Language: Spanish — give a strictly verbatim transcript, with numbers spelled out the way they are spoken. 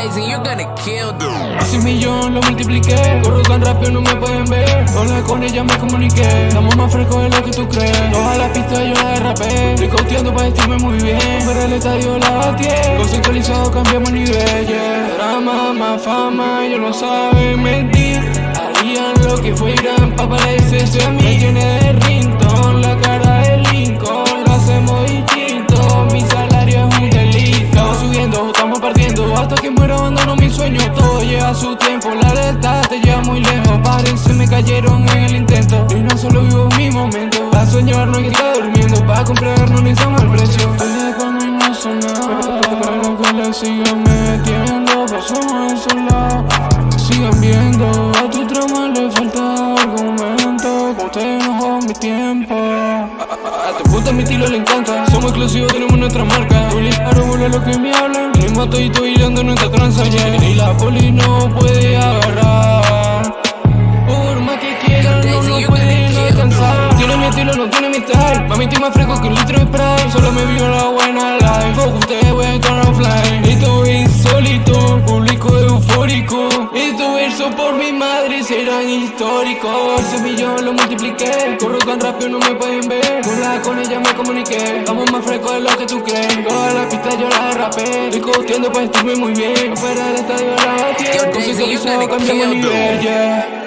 Jason, you're gonna kill them. Ese millón lo multipliqué, corro tan rápido no me pueden ver. Hola, con ella me comuniqué, estamos más frescos de lo que tú crees. Todas las pistas yo la derrapé, estoy costeando para vestirme muy bien. Pero el estadio la batié, conceptualizado cambiamos nivel, yeah. Drama, más fama, ellos no saben mentir. Harían lo que fueran pa' parecerse a mí. Me tiene de ringtone, la cara de Lincoln, lo hacemos distinto, mi salario es un delito. Estamos subiendo, estamos partiendo, hasta que muera abandono mi sueño. Todo lleva su tiempo, la lealtad te lleva muy lejos. Parece me cayeron en el intento, y no solo vivo mi momento. Pa' soñar no hay que estar durmiendo, pa' comprar no necesitamos el precio. Desde cuando no son nada, pero que le sigan metiendo, pasamos de su lado. Sigan viendo, a tu trama le falta argumento. Como ustedes no jodan mi tiempo. A tu puta mi estilo le encanta. Somos exclusivos, tenemos nuestra marca. Publicaron vuelve lo que me hablan. Tenemos a todito girando en nuestra tranza, yeah. Y la poli no puede agarrar. Por más que quieran, no nos pueden alcanzar. Tiene mi estilo, no tiene mi style. Mami, estoy más fresco que un litro de Sprite. Solo me vio la buena life. Fuck ustedes, voy a estar offline. Esto es insólito, público eufórico. Estos versos por mi madre serán históricos. Ese millón lo multipliqué, corro tan rápido no me pueden ver. Con la con ella me comuniqué, estamos más frescos de lo que tú crees. Todas las pistas yo las derrapé, estoy costeando para vestirme muy bien. Fuera del estadio la batí, conceptualizado cambiamos nivel, yeah.